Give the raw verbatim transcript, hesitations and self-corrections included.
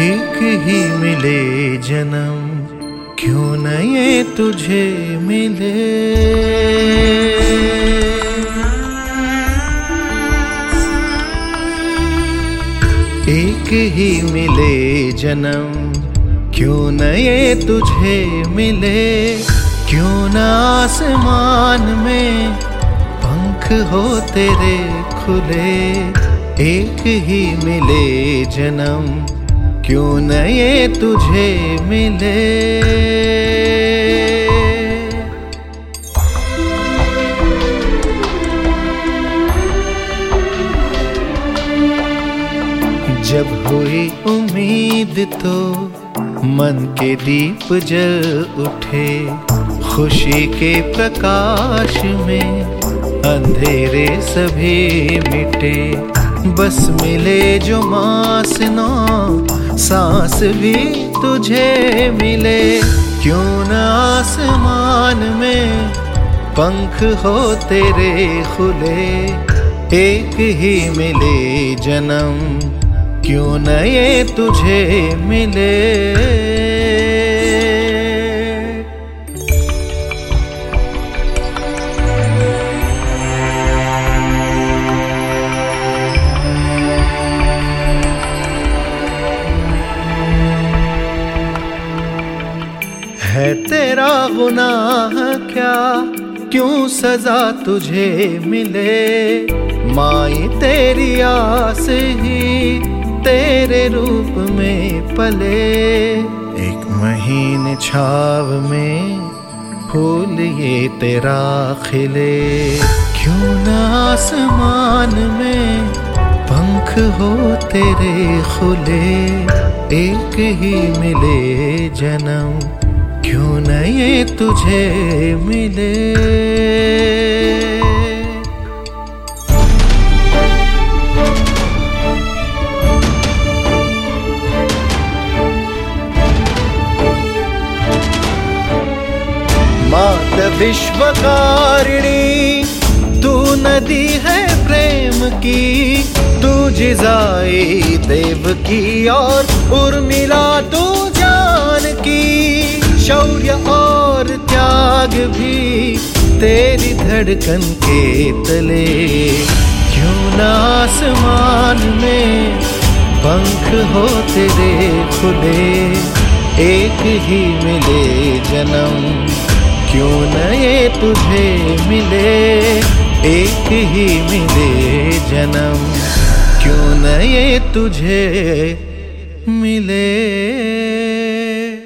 एक ही मिले जन्म, क्यों न ये तुझे मिले। एक ही मिले जन्म, क्यों न ये तुझे मिले। क्यों न आसमान में पंख हो तेरे खुले। एक ही मिले जन्म, क्यों न ये तुझे मिले। जब हुई उम्मीद तो मन के दीप जल उठे। खुशी के प्रकाश में अंधेरे सभी मिटे। बस मिले जो मासनों, सांस भी तुझे मिले। क्यों न आसमान में पंख हो तेरे खुले। एक ही मिले जन्म, क्यों न ये तुझे मिले। है तेरा गुनाह क्या, क्यों सजा तुझे मिले। माई तेरी आस ही तेरे रूप में पले। एक महीन छाव में फूल ये तेरा खिले। क्यों न आसमान में पंख हो तेरे खुले। एक ही मिले जन्म, क्यों न ये तुझे मिले। मात विश्वकारिणी तू नदी है प्रेम की। तू जिजाई देव की और उर्मिला तू जानकी। शौर्य और त्याग भी तेरी धड़कन के तले। क्यों न आसमान में पंख हो तेरे खुले। एक ही मिले जन्म, क्यों न ये तुझे मिले। एक ही मिले जन्म, क्यों न ये तुझे मिले।